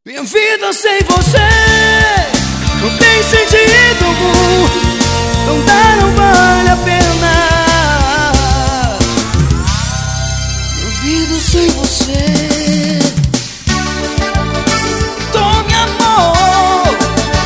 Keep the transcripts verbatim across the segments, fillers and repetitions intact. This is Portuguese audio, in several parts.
Minha vida sem você não tem sentido algum. Não dá, não vale a pena. Minha vida sem você. Tome amor,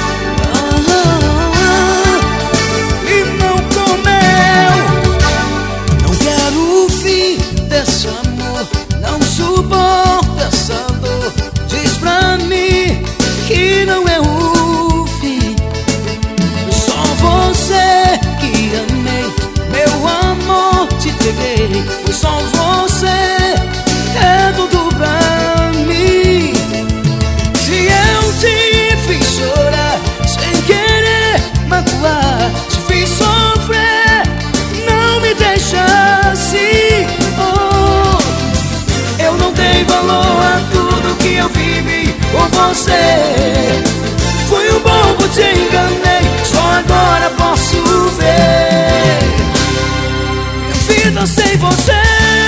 ah, e não comeu. Não quero o fim desse amor. Não suporto essa dor. Diz pra mim que não é o fim. Só você que amei, meu amor te entreguei. Foi só você, é tudo pra mim. Se eu te fiz chorar sem querer magoar, te fiz sofrer, não me deixa assim. Oh, eu não dei valor a tudo que eu vivi por você. Fui um bobo, te enganei, só agora posso ver. Minha vida sem você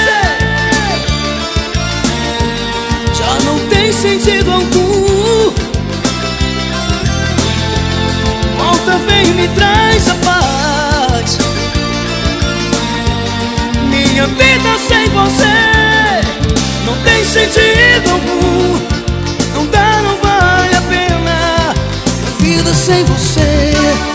já não tem sentido algum. Volta, vem, me traz a paz. Minha vida sem você não tem sentido algum. Não dá, não vale a pena. Minha vida sem você.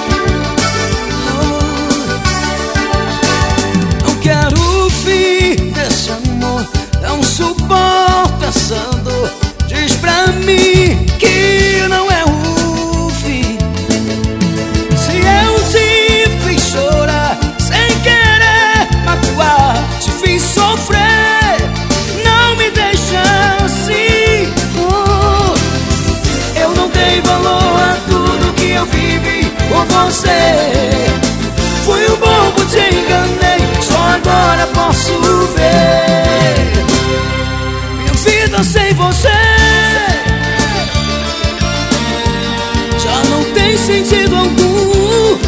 Oh, não quero o fim desse amor. Não suporto essa dor. Diz pra mim que não é o fim. Se eu te fiz chorar sem querer magoar, te fiz sofrer, não me deixa assim. Oh, eu não dei valor a tudo que eu vivi por você. Fui um bobo, te enganei, só agora posso ver. Minha vida sem você já não tem sentido algum.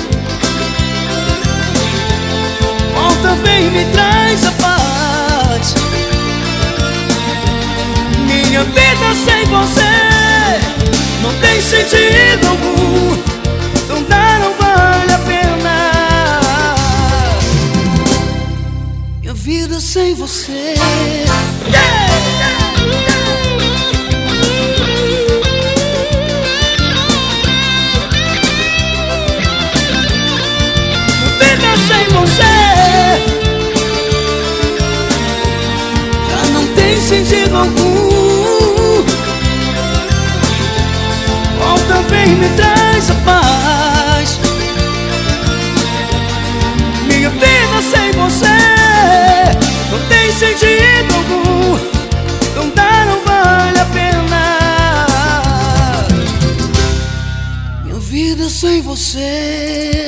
Volta, vem, me traz a paz. Minha vida sem você não tem sentido algum. Não dá, não vale a pena. Minha vida sem você. Yeah! Sem você já não tem sentido algum. Volta, vem, me traz a paz. Minha vida sem você não tem sentido algum. Não dá, não vale a pena. Minha vida sem você.